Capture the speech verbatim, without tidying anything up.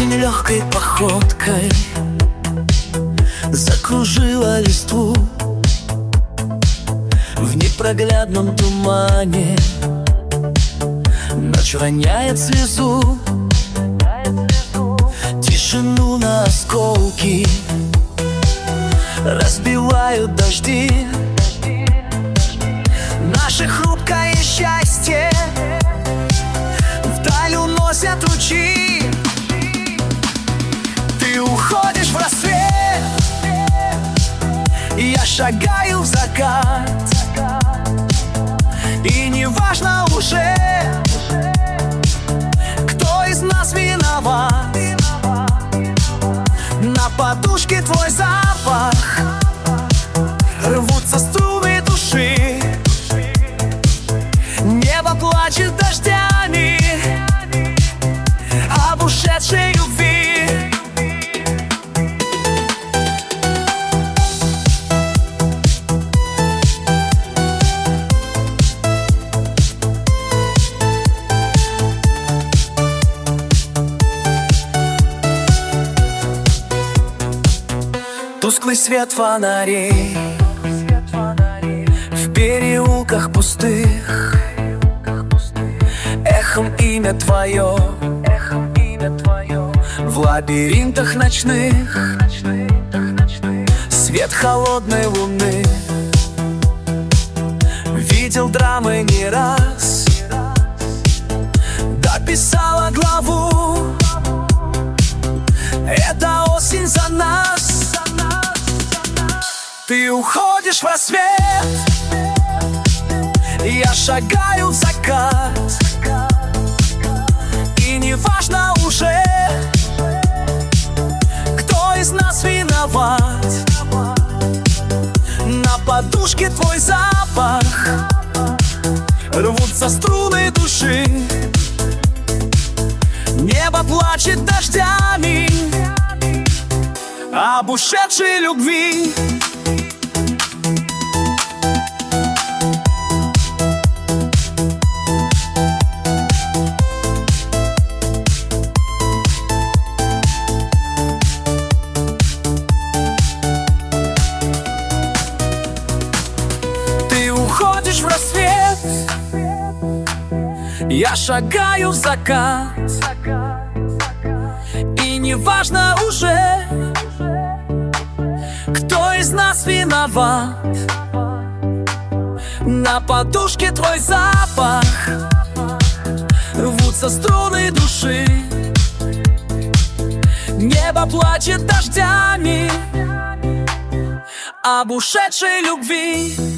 Осень легкой походкой закружила листву. В непроглядном тумане ночь роняет слезу. Тишину на осколки разбивают дожди. Наше хрупкое счастье вдаль уносят лучи. Ты уходишь в рассвет, я шагаю в закат. И не важно уже, кто из нас виноват. На подушке твой запах, рвутся струны души. Небо плачет дождями об ушедшей любви. Тусклый свет фонарей в переулках пустых, эхом имя твое, в лабиринтах ночных. Свет холодной луны видел драмы не раз. Дописала главу, это осень за нас. Ты уходишь в рассвет, я шагаю в закат. И не важно уже, кто из нас виноват. На подушке твой запах, рвутся струны души. Небо плачет дождями об ушедшей любви. Ты уходишь в рассвет, я шагаю в закат. И не важно уже, кто из нас виноват. На подушке твой запах, рвутся струны души. Небо плачет дождями об ушедшей любви.